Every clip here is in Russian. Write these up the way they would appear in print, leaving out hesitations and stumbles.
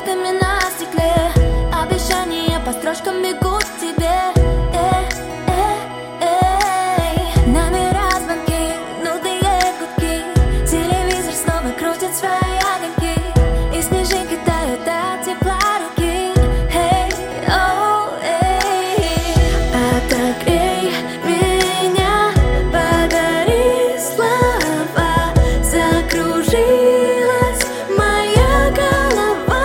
закутками на стекле. Обещания по строчкам бегут к тебе. Номера, звонки, нудные гудки. Телевизор снова крутит свои огоньки, и снежинки тают от тепла руки. Отогрей меня, подари слова. Закружилась моя голова.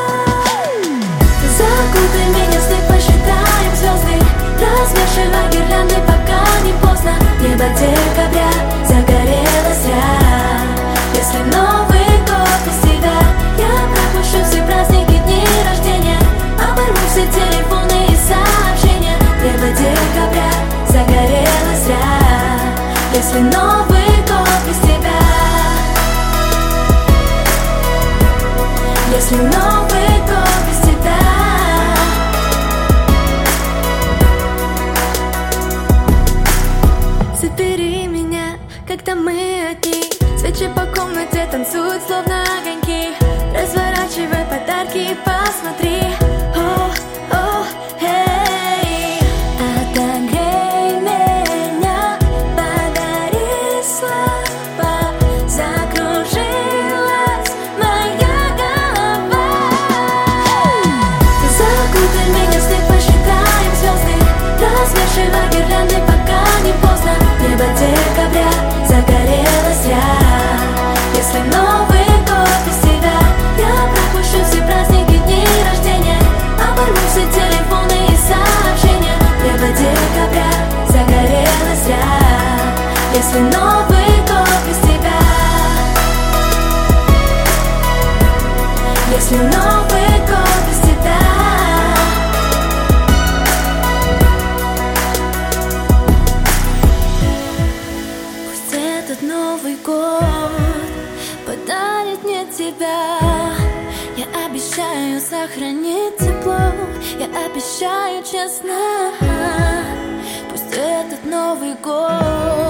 Закутай меня в снег, посчитаем звезды, развешивай гирлянды, пока не поздно. Небо декабря загорелось зря. Если Новый год без тебя, я пропущу все праздники, дни рождения, оборву все телефоны и сообщения. Небо декабря загорелось зря. Если Новый год без тебя, если Новый год без тебя. Забери меня, когда мы одни. Свечи по комнате танцуют, словно огоньки. Разворачивай подарки и посмотри. Отогрей меня, подари слова. Закружилась моя голова. Закутай меня в снег, посчитаем звезды, развешивай гирлянды, пока не поздно. Небо декабря загорелось зря. Если Новый год без тебя, я пропущу все праздники, дни рождения, оборву все телефоны и сообщения. Небо декабря загорелось зря. Если Новый год без тебя, если Новый год без тебя. Пусть этот Новый год подарит мне тебя. Я обещаю сохранить тепло, я обещаю честно. Пусть этот Новый год